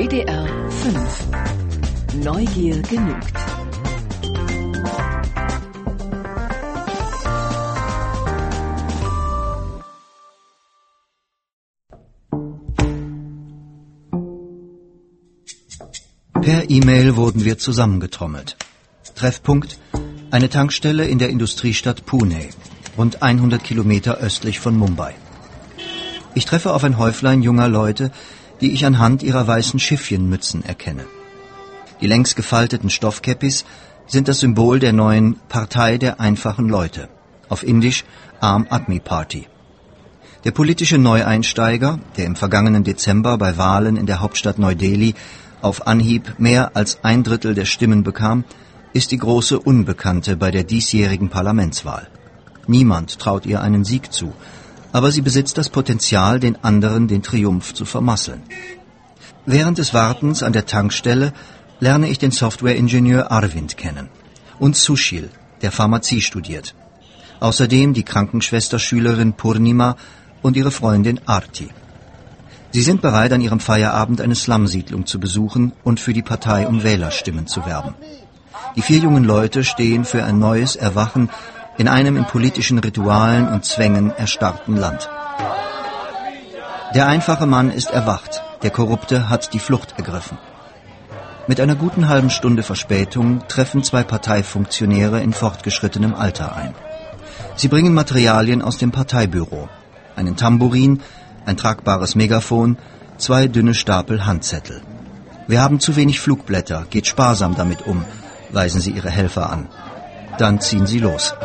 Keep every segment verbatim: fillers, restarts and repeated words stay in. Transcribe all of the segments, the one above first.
W D R fünf. Neugier genügt. Per E-Mail wurden wir zusammengetrommelt. Treffpunkt: eine Tankstelle in der Industriestadt Pune, rund hundert Kilometer östlich von Mumbai. Ich treffe auf ein Häuflein junger Leute, die ich anhand ihrer weißen Schiffchenmützen erkenne. Die längs gefalteten Stoffkäppis sind das Symbol der neuen Partei der einfachen Leute, auf Indisch Aam Aadmi Party. Der politische Neueinsteiger, der im vergangenen Dezember bei Wahlen in der Hauptstadt Neu-Delhi auf Anhieb mehr als ein Drittel der Stimmen bekam, ist die große Unbekannte bei der diesjährigen Parlamentswahl. Niemand traut ihr einen Sieg zu, aber sie besitzt das Potenzial, den anderen den Triumph zu vermasseln. Während des Wartens an der Tankstelle lerne ich den Softwareingenieur Arvind kennen und Sushil, der Pharmazie studiert. Außerdem die Krankenschwesterschülerin Purnima und ihre Freundin Arti. Sie sind bereit, an ihrem Feierabend eine Slumsiedlung zu besuchen und für die Partei um Wählerstimmen zu werben. Die vier jungen Leute stehen für ein neues Erwachen in einem in politischen Ritualen und Zwängen erstarrten Land. Der einfache Mann ist erwacht, der Korrupte hat die Flucht ergriffen. Mit einer guten halben Stunde Verspätung treffen zwei Parteifunktionäre in fortgeschrittenem Alter ein. Sie bringen Materialien aus dem Parteibüro, einen Tambourin, ein tragbares Megafon, zwei dünne Stapel Handzettel. Wir haben zu wenig Flugblätter, geht sparsam damit um, weisen sie ihre Helfer an. Dann ziehen sie los.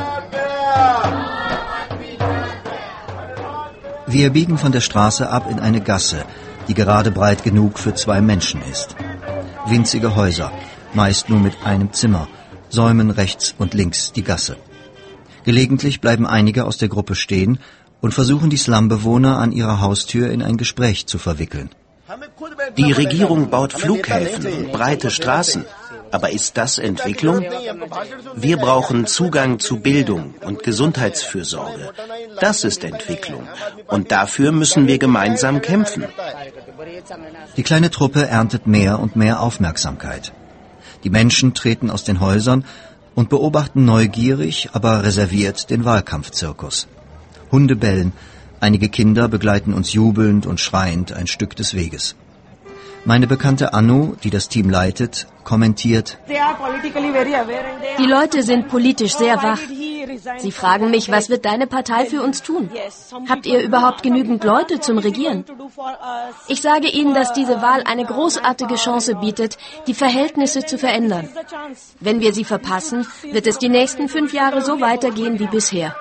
Wir biegen von der Straße ab in eine Gasse, die gerade breit genug für zwei Menschen ist. Winzige Häuser, meist nur mit einem Zimmer, säumen rechts und links die Gasse. Gelegentlich bleiben einige aus der Gruppe stehen und versuchen die Slumbewohner an ihrer Haustür in ein Gespräch zu verwickeln. Die Regierung baut Flughäfen und breite Straßen. Aber ist das Entwicklung? Wir brauchen Zugang zu Bildung und Gesundheitsfürsorge. Das ist Entwicklung. Und dafür müssen wir gemeinsam kämpfen. Die kleine Truppe erntet mehr und mehr Aufmerksamkeit. Die Menschen treten aus den Häusern und beobachten neugierig, aber reserviert den Wahlkampfzirkus. Hunde bellen, einige Kinder begleiten uns jubelnd und schreiend ein Stück des Weges. Meine Bekannte Anu, die das Team leitet, kommentiert: Die Leute sind politisch sehr wach. Sie fragen mich, was wird deine Partei für uns tun? Habt ihr überhaupt genügend Leute zum Regieren? Ich sage Ihnen, dass diese Wahl eine großartige Chance bietet, die Verhältnisse zu verändern. Wenn wir sie verpassen, wird es die nächsten fünf Jahre so weitergehen wie bisher.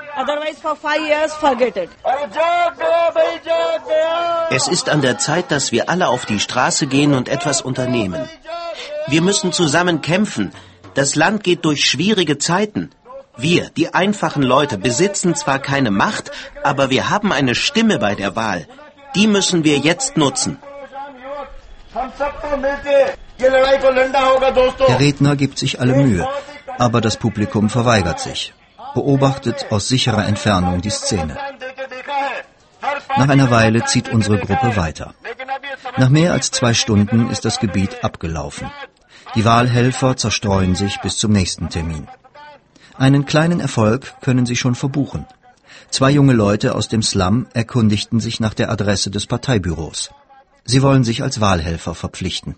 Es ist an der Zeit, dass wir alle auf die Straße gehen und etwas unternehmen. Wir müssen zusammen kämpfen. Das Land geht durch schwierige Zeiten. Wir, die einfachen Leute, besitzen zwar keine Macht, aber wir haben eine Stimme bei der Wahl. Die müssen wir jetzt nutzen. Der Redner gibt sich alle Mühe, aber das Publikum verweigert sich, beobachtet aus sicherer Entfernung die Szene. Nach einer Weile zieht unsere Gruppe weiter. Nach mehr als zwei Stunden ist das Gebiet abgelaufen. Die Wahlhelfer zerstreuen sich bis zum nächsten Termin. Einen kleinen Erfolg können sie schon verbuchen. Zwei junge Leute aus dem Slum erkundigten sich nach der Adresse des Parteibüros. Sie wollen sich als Wahlhelfer verpflichten.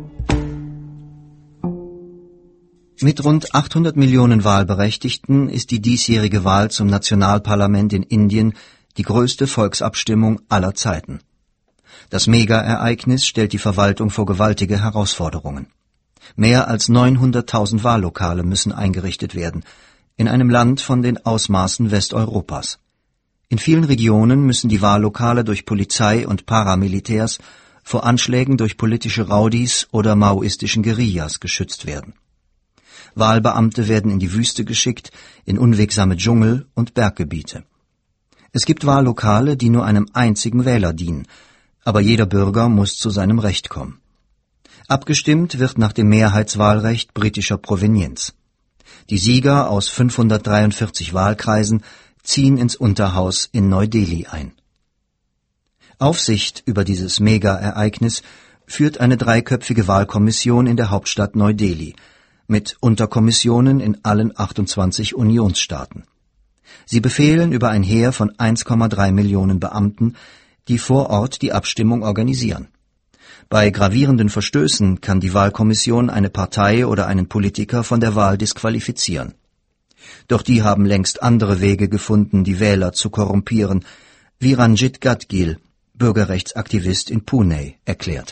Mit rund achthundert Millionen Wahlberechtigten ist die diesjährige Wahl zum Nationalparlament in Indien die größte Volksabstimmung aller Zeiten. Das Mega-Ereignis stellt die Verwaltung vor gewaltige Herausforderungen. Mehr als neunhunderttausend Wahllokale müssen eingerichtet werden, in einem Land von den Ausmaßen Westeuropas. In vielen Regionen müssen die Wahllokale durch Polizei und Paramilitärs vor Anschlägen durch politische Raudis oder maoistischen Guerillas geschützt werden. Wahlbeamte werden in die Wüste geschickt, in unwegsame Dschungel- und Berggebiete. Es gibt Wahllokale, die nur einem einzigen Wähler dienen, aber jeder Bürger muss zu seinem Recht kommen. Abgestimmt wird nach dem Mehrheitswahlrecht britischer Provenienz. Die Sieger aus fünfhundertdreiundvierzig Wahlkreisen ziehen ins Unterhaus in Neu-Delhi ein. Aufsicht über dieses Mega-Ereignis führt eine dreiköpfige Wahlkommission in der Hauptstadt Neu-Delhi mit Unterkommissionen in allen achtundzwanzig Unionsstaaten. Sie befehlen über ein Heer von eins Komma drei Millionen Beamten, die vor Ort die Abstimmung organisieren. Bei gravierenden Verstößen kann die Wahlkommission eine Partei oder einen Politiker von der Wahl disqualifizieren. Doch die haben längst andere Wege gefunden, die Wähler zu korrumpieren, wie Ranjit Gadgil, Bürgerrechtsaktivist in Pune, erklärt.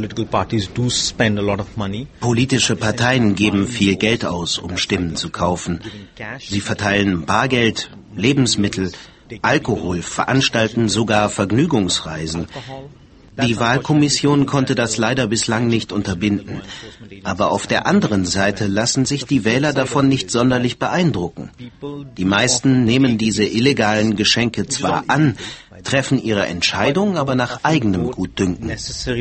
Politische Parteien geben viel Geld aus, um Stimmen zu kaufen. Sie verteilen Bargeld, Lebensmittel, Alkohol, veranstalten sogar Vergnügungsreisen. Die Wahlkommission konnte das leider bislang nicht unterbinden. Aber auf der anderen Seite lassen sich die Wähler davon nicht sonderlich beeindrucken. Die meisten nehmen diese illegalen Geschenke zwar an, treffen ihre Entscheidung aber nach eigenem Gutdünken.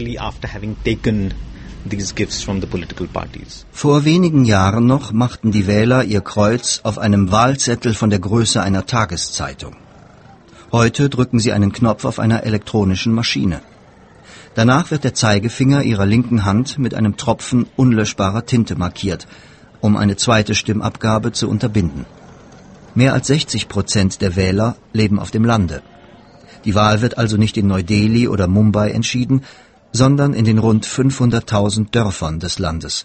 Vor wenigen Jahren noch machten die Wähler ihr Kreuz auf einem Wahlzettel von der Größe einer Tageszeitung. Heute drücken sie einen Knopf auf einer elektronischen Maschine. Danach wird der Zeigefinger ihrer linken Hand mit einem Tropfen unlöschbarer Tinte markiert, um eine zweite Stimmabgabe zu unterbinden. Mehr als sechzig Prozent der Wähler leben auf dem Lande. Die Wahl wird also nicht in Neu-Delhi oder Mumbai entschieden, sondern in den rund fünfhunderttausend Dörfern des Landes.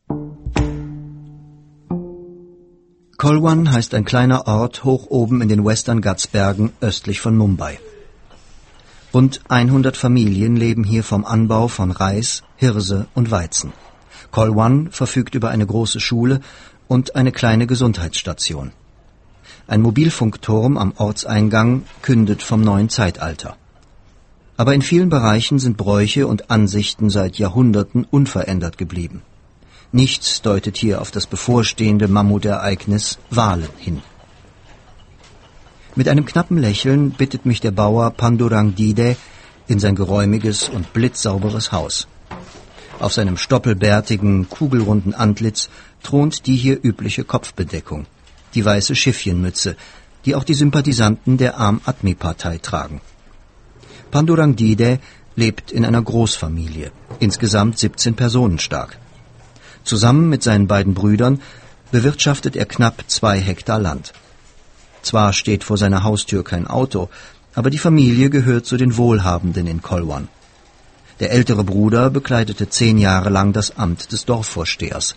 Kolwan heißt ein kleiner Ort hoch oben in den Western Ghats Bergen östlich von Mumbai. Rund hundert Familien leben hier vom Anbau von Reis, Hirse und Weizen. Kolwan verfügt über eine große Schule und eine kleine Gesundheitsstation. Ein Mobilfunkturm am Ortseingang kündet vom neuen Zeitalter. Aber in vielen Bereichen sind Bräuche und Ansichten seit Jahrhunderten unverändert geblieben. Nichts deutet hier auf das bevorstehende Mammutereignis Wahlen hin. Mit einem knappen Lächeln bittet mich der Bauer Pandurang Dide in sein geräumiges und blitzsauberes Haus. Auf seinem stoppelbärtigen, kugelrunden Antlitz thront die hier übliche Kopfbedeckung, die weiße Schiffchenmütze, die auch die Sympathisanten der Aam-Admi-Partei tragen. Pandurang Dide lebt in einer Großfamilie, insgesamt siebzehn Personen stark. Zusammen mit seinen beiden Brüdern bewirtschaftet er knapp zwei Hektar Land. Zwar steht vor seiner Haustür kein Auto, aber die Familie gehört zu den Wohlhabenden in Kolwan. Der ältere Bruder bekleidete zehn Jahre lang das Amt des Dorfvorstehers.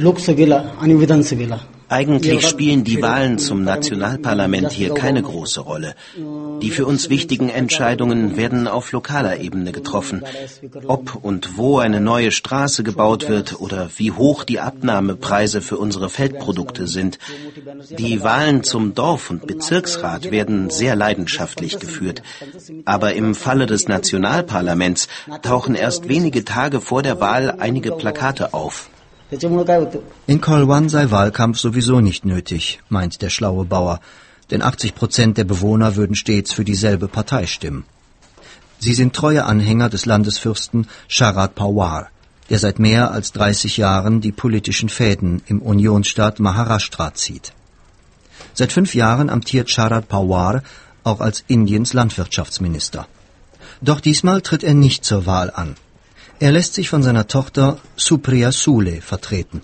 Eigentlich spielen die Wahlen zum Nationalparlament hier keine große Rolle. Die für uns wichtigen Entscheidungen werden auf lokaler Ebene getroffen. Ob und wo eine neue Straße gebaut wird oder wie hoch die Abnahmepreise für unsere Feldprodukte sind. Die Wahlen zum Dorf- und Bezirksrat werden sehr leidenschaftlich geführt. Aber im Falle des Nationalparlaments tauchen erst wenige Tage vor der Wahl einige Plakate auf. In Kolwan sei Wahlkampf sowieso nicht nötig, meint der schlaue Bauer, denn achtzig Prozent der Bewohner würden stets für dieselbe Partei stimmen. Sie sind treue Anhänger des Landesfürsten Sharad Pawar, der seit mehr als dreißig Jahren die politischen Fäden im Unionsstaat Maharashtra zieht. Seit fünf Jahren amtiert Sharad Pawar auch als Indiens Landwirtschaftsminister. Doch diesmal tritt er nicht zur Wahl an. Er lässt sich von seiner Tochter Supriya Sule vertreten.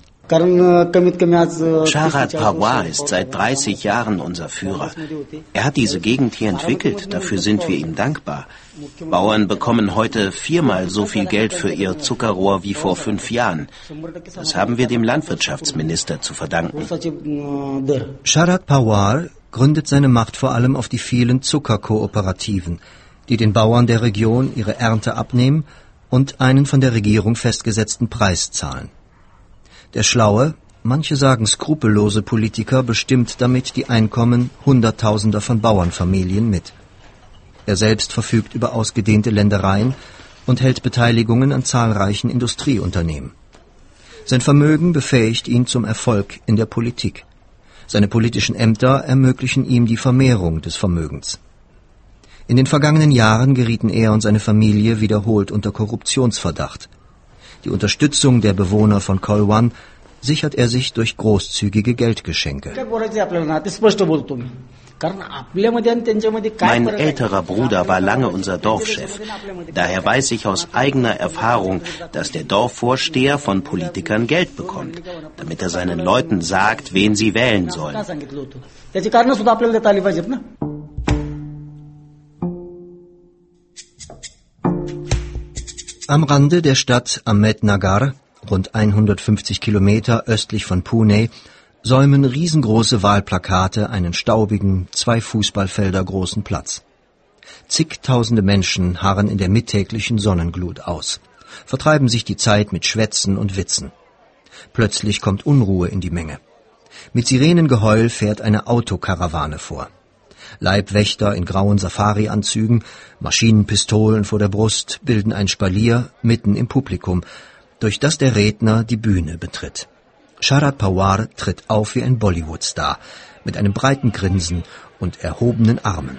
Sharad Pawar ist seit dreißig Jahren unser Führer. Er hat diese Gegend hier entwickelt, dafür sind wir ihm dankbar. Bauern bekommen heute viermal so viel Geld für ihr Zuckerrohr wie vor fünf Jahren. Das haben wir dem Landwirtschaftsminister zu verdanken. Sharad Pawar gründet seine Macht vor allem auf die vielen Zuckerkooperativen, die den Bauern der Region ihre Ernte abnehmen und einen von der Regierung festgesetzten Preis zahlen. Der schlaue, manche sagen skrupellose Politiker bestimmt damit die Einkommen Hunderttausender von Bauernfamilien mit. Er selbst verfügt über ausgedehnte Ländereien und hält Beteiligungen an zahlreichen Industrieunternehmen. Sein Vermögen befähigt ihn zum Erfolg in der Politik. Seine politischen Ämter ermöglichen ihm die Vermehrung des Vermögens. In den vergangenen Jahren gerieten er und seine Familie wiederholt unter Korruptionsverdacht. Die Unterstützung der Bewohner von Kolwan sichert er sich durch großzügige Geldgeschenke. Mein älterer Bruder war lange unser Dorfchef. Daher weiß ich aus eigener Erfahrung, dass der Dorfvorsteher von Politikern Geld bekommt, damit er seinen Leuten sagt, wen sie wählen sollen. Am Rande der Stadt Ahmednagar, rund hundertfünfzig Kilometer östlich von Pune, säumen riesengroße Wahlplakate einen staubigen, zwei Fußballfelder großen Platz. Zigtausende Menschen harren in der mittäglichen Sonnenglut aus, vertreiben sich die Zeit mit Schwätzen und Witzen. Plötzlich kommt Unruhe in die Menge. Mit Sirenengeheul fährt eine Autokarawane vor. Leibwächter in grauen Safari-Anzügen, Maschinenpistolen vor der Brust bilden ein Spalier mitten im Publikum, durch das der Redner die Bühne betritt. Sharad Pawar tritt auf wie ein Bollywood-Star, mit einem breiten Grinsen und erhobenen Armen.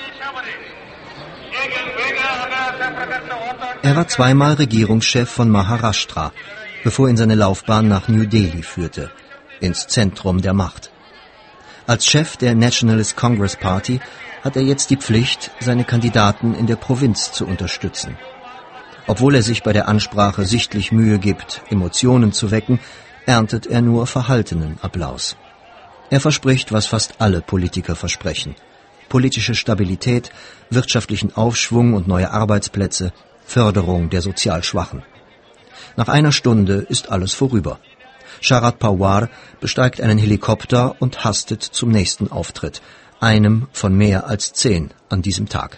Er war zweimal Regierungschef von Maharashtra, bevor ihn seine Laufbahn nach New Delhi führte, ins Zentrum der Macht. Als Chef der Nationalist Congress Party hat er jetzt die Pflicht, seine Kandidaten in der Provinz zu unterstützen. Obwohl er sich bei der Ansprache sichtlich Mühe gibt, Emotionen zu wecken, erntet er nur verhaltenen Applaus. Er verspricht, was fast alle Politiker versprechen: politische Stabilität, wirtschaftlichen Aufschwung und neue Arbeitsplätze, Förderung der sozial Schwachen. Nach einer Stunde ist alles vorüber. Sharad Pawar besteigt einen Helikopter und hastet zum nächsten Auftritt, einem von mehr als zehn an diesem Tag.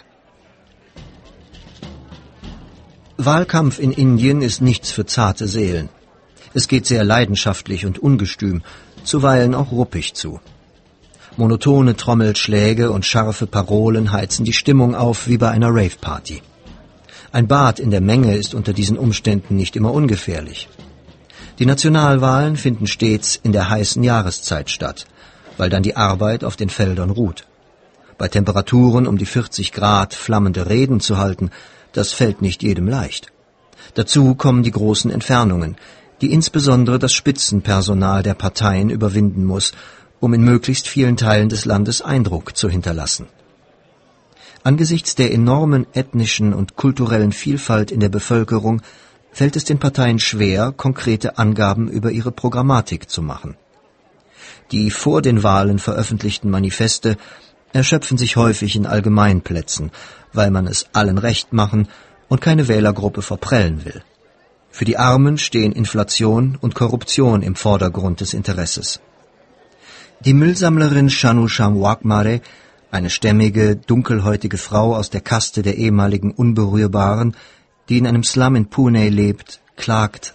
Wahlkampf in Indien ist nichts für zarte Seelen. Es geht sehr leidenschaftlich und ungestüm, zuweilen auch ruppig zu. Monotone Trommelschläge und scharfe Parolen heizen die Stimmung auf wie bei einer Rave-Party. Ein Bad in der Menge ist unter diesen Umständen nicht immer ungefährlich. Die Nationalwahlen finden stets in der heißen Jahreszeit statt, weil dann die Arbeit auf den Feldern ruht. Bei Temperaturen um die vierzig Grad flammende Reden zu halten, das fällt nicht jedem leicht. Dazu kommen die großen Entfernungen, die insbesondere das Spitzenpersonal der Parteien überwinden muss, um in möglichst vielen Teilen des Landes Eindruck zu hinterlassen. Angesichts der enormen ethnischen und kulturellen Vielfalt in der Bevölkerung fällt es den Parteien schwer, konkrete Angaben über ihre Programmatik zu machen. Die vor den Wahlen veröffentlichten Manifeste erschöpfen sich häufig in Allgemeinplätzen, weil man es allen recht machen und keine Wählergruppe verprellen will. Für die Armen stehen Inflation und Korruption im Vordergrund des Interesses. Die Müllsammlerin Shanu Shamwakmare, eine stämmige, dunkelhäutige Frau aus der Kaste der ehemaligen Unberührbaren, die in einem Slum in Pune lebt, klagt: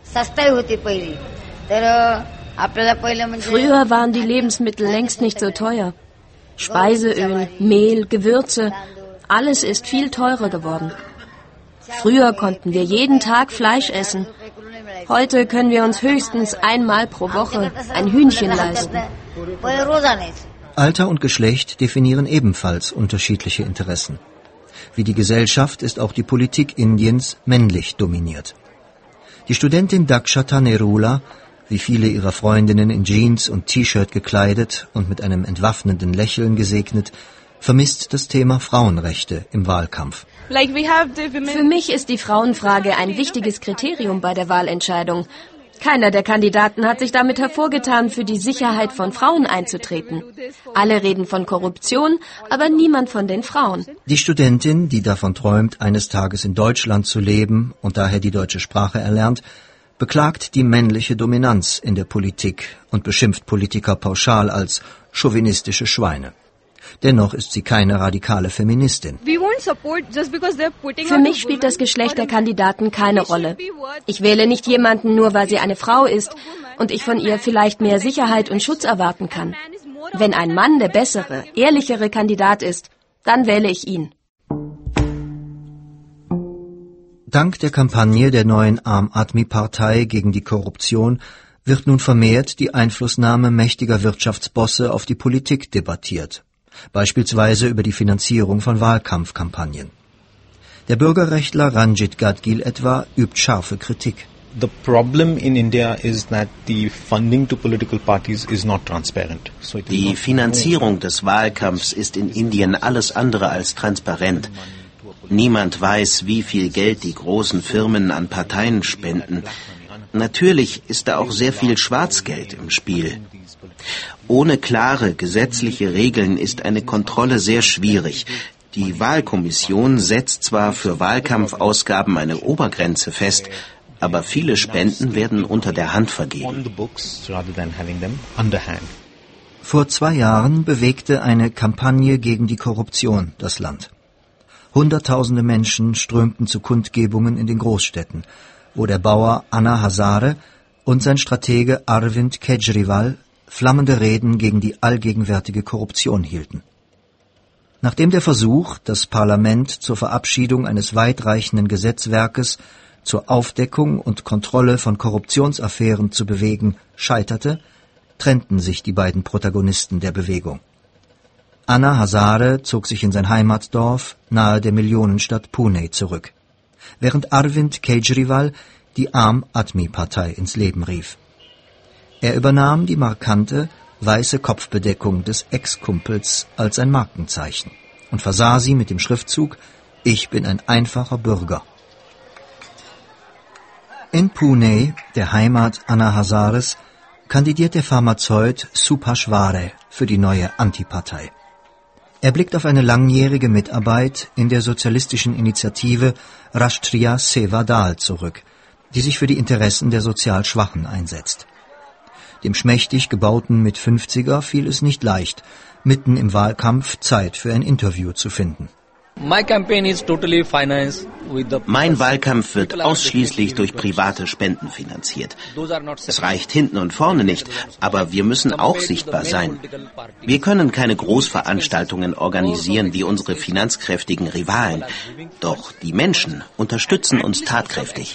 Früher waren die Lebensmittel längst nicht so teuer. Speiseöl, Mehl, Gewürze, alles ist viel teurer geworden. Früher konnten wir jeden Tag Fleisch essen. Heute können wir uns höchstens einmal pro Woche ein Hühnchen leisten. Alter und Geschlecht definieren ebenfalls unterschiedliche Interessen. Wie die Gesellschaft ist auch die Politik Indiens männlich dominiert. Die Studentin Dakshata Nerula, wie viele ihrer Freundinnen in Jeans und T-Shirt gekleidet und mit einem entwaffnenden Lächeln gesegnet, vermisst das Thema Frauenrechte im Wahlkampf. Für mich ist die Frauenfrage ein wichtiges Kriterium bei der Wahlentscheidung. Keiner der Kandidaten hat sich damit hervorgetan, für die Sicherheit von Frauen einzutreten. Alle reden von Korruption, aber niemand von den Frauen. Die Studentin, die davon träumt, eines Tages in Deutschland zu leben und daher die deutsche Sprache erlernt, beklagt die männliche Dominanz in der Politik und beschimpft Politiker pauschal als chauvinistische Schweine. Dennoch ist sie keine radikale Feministin. Für mich spielt das Geschlecht der Kandidaten keine Rolle. Ich wähle nicht jemanden nur, weil sie eine Frau ist und ich von ihr vielleicht mehr Sicherheit und Schutz erwarten kann. Wenn ein Mann der bessere, ehrlichere Kandidat ist, dann wähle ich ihn. Dank der Kampagne der neuen Aam Aadmi-Partei gegen die Korruption wird nun vermehrt die Einflussnahme mächtiger Wirtschaftsbosse auf die Politik debattiert. Beispielsweise über die Finanzierung von Wahlkampfkampagnen. Der Bürgerrechtler Ranjit Gadgil etwa übt scharfe Kritik. The problem in India is that the funding to political parties is not transparent. So it Die Finanzierung des Wahlkampfs ist in Indien alles andere als transparent. Niemand weiß, wie viel Geld die großen Firmen an Parteien spenden. Natürlich ist da auch sehr viel Schwarzgeld im Spiel. Ohne klare gesetzliche Regeln ist eine Kontrolle sehr schwierig. Die Wahlkommission setzt zwar für Wahlkampfausgaben eine Obergrenze fest, aber viele Spenden werden unter der Hand vergeben. Vor zwei Jahren bewegte eine Kampagne gegen die Korruption das Land. Hunderttausende Menschen strömten zu Kundgebungen in den Großstädten, wo der Bauer Anna Hazare und sein Stratege Arvind Kejriwal flammende Reden gegen die allgegenwärtige Korruption hielten. Nachdem der Versuch, das Parlament zur Verabschiedung eines weitreichenden Gesetzwerkes zur Aufdeckung und Kontrolle von Korruptionsaffären zu bewegen, scheiterte, trennten sich die beiden Protagonisten der Bewegung. Anna Hazare zog sich in sein Heimatdorf nahe der Millionenstadt Pune zurück, während Arvind Kejriwal die Aam Aadmi-Partei ins Leben rief. Er übernahm die markante, weiße Kopfbedeckung des Ex-Kumpels als sein Markenzeichen und versah sie mit dem Schriftzug »Ich bin ein einfacher Bürger«. In Pune, der Heimat Anna Hazares, kandidiert der Pharmazeut Subhash Vare für die neue Antipartei. Er blickt auf eine langjährige Mitarbeit in der sozialistischen Initiative Rashtriya Seva Dal zurück, die sich für die Interessen der sozial Schwachen einsetzt. Dem schmächtig gebauten Mit-fünfziger fiel es nicht leicht, mitten im Wahlkampf Zeit für ein Interview zu finden. Mein Wahlkampf wird ausschließlich durch private Spenden finanziert. Es reicht hinten und vorne nicht, aber wir müssen auch sichtbar sein. Wir können keine Großveranstaltungen organisieren wie unsere finanzkräftigen Rivalen, doch die Menschen unterstützen uns tatkräftig.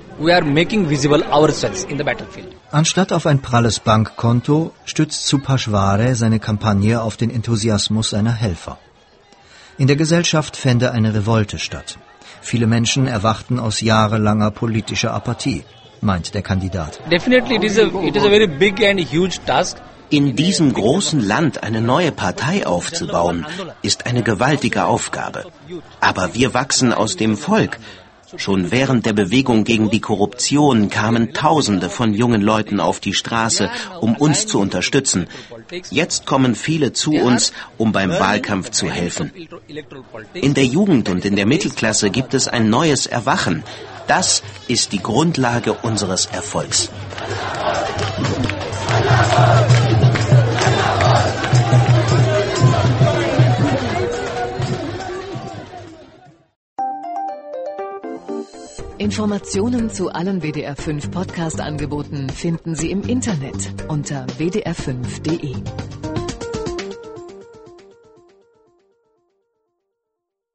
Anstatt auf ein pralles Bankkonto stützt Subhash Vare seine Kampagne auf den Enthusiasmus seiner Helfer. In der Gesellschaft fände eine Revolte statt. Viele Menschen erwachten aus jahrelanger politischer Apathie, meint der Kandidat. In diesem großen Land eine neue Partei aufzubauen, ist eine gewaltige Aufgabe. Aber wir wachsen aus dem Volk. Schon während der Bewegung gegen die Korruption kamen Tausende von jungen Leuten auf die Straße, um uns zu unterstützen. Jetzt kommen viele zu uns, um beim Wahlkampf zu helfen. In der Jugend und in der Mittelklasse gibt es ein neues Erwachen. Das ist die Grundlage unseres Erfolgs. Informationen zu allen W D R fünf Podcast-Angeboten finden Sie im Internet unter w d r fünf punkt d e.